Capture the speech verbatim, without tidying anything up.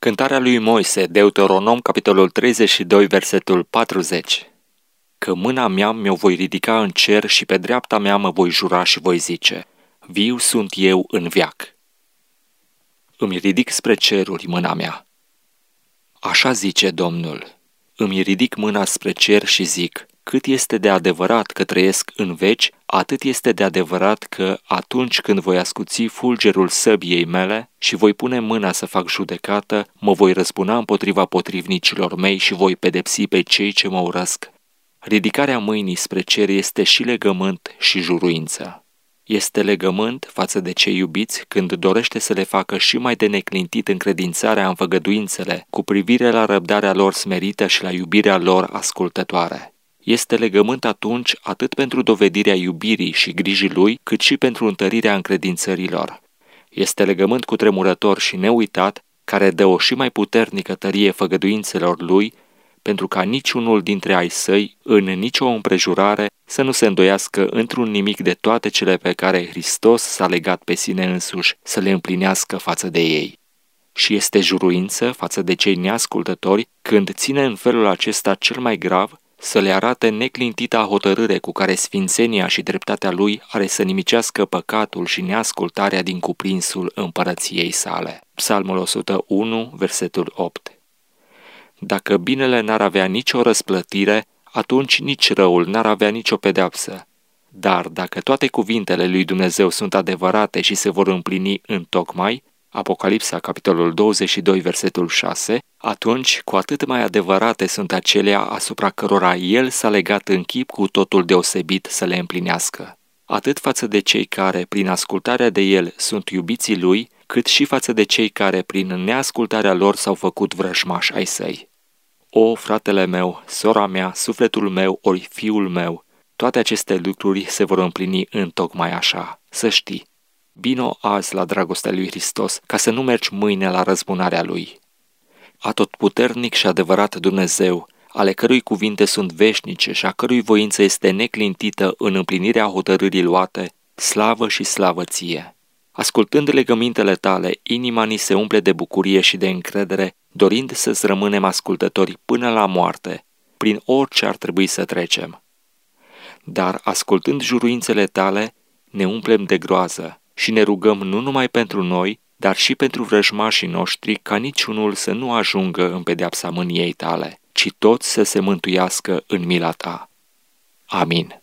Cântarea lui Moise, Deuteronom, capitolul treizeci și doi, versetul patruzeci. Că mâna mea mi-o voi ridica în cer și pe dreapta mea mă voi jura și voi zice: viu sunt eu în veac. Îmi ridic spre ceruri mâna mea. Așa zice Domnul: îmi ridic mâna spre cer și zic: cât este de adevărat că trăiesc în veci, atât este de adevărat că atunci când voi ascuți fulgerul săbiei mele și voi pune mâna să fac judecată, mă voi răzbuna împotriva potrivnicilor mei și voi pedepsi pe cei ce mă urăsc. Ridicarea mâinii spre cer este și legământ și juruință. Este legământ față de cei iubiți când dorește să le facă și mai de neclintit încredințarea în făgăduințele cu privire la răbdarea lor smerită și la iubirea lor ascultătoare. Este legământ atunci atât pentru dovedirea iubirii și grijii lui, cât și pentru întărirea încredințărilor. Este legământ cutremurător și neuitat, care dă o și mai puternică tărie făgăduințelor lui, pentru ca niciunul dintre ai săi, în nicio împrejurare, să nu se îndoiască într-un nimic de toate cele pe care Hristos s-a legat pe sine însuși să le împlinească față de ei. Și este juruință față de cei neascultători când ține în felul acesta cel mai grav să le arate neclintita hotărâre cu care sfințenia și dreptatea lui are să nimicească păcatul și neascultarea din cuprinsul împărăției sale. Psalmul o sută unu, versetul opt. Dacă binele n-ar avea nicio răsplătire, atunci nici răul n-ar avea nicio pedeapsă. Dar dacă toate cuvintele lui Dumnezeu sunt adevărate și se vor împlini întocmai, Apocalipsa, capitolul douăzeci și doi, versetul șase, atunci cu atât mai adevărate sunt acelea asupra cărora El s-a legat în chip cu totul deosebit să le împlinească. Atât față de cei care, prin ascultarea de El, sunt iubiții Lui, cât și față de cei care, prin neascultarea lor, s-au făcut vrăjmași ai Săi. O, fratele meu, sora mea, sufletul meu, ori fiul meu, toate aceste lucruri se vor împlini întocmai așa, să știi. Vino azi la dragostea lui Hristos, ca să nu mergi mâine la răzbunarea Lui. Atotputernic și adevărat Dumnezeu, ale cărui cuvinte sunt veșnice și a cărui voință este neclintită în împlinirea hotărârii luate, slavă și slavă ție. Ascultând legămintele tale, inima ni se umple de bucurie și de încredere, dorind să-ți rămânem ascultători până la moarte, prin orice ar trebui să trecem. Dar, ascultând juruințele tale, ne umplem de groază și ne rugăm nu numai pentru noi, dar și pentru vrăjmașii noștri, ca niciunul să nu ajungă în pedeapsa mâniei tale, ci toți să se mântuiască în mila ta. Amin.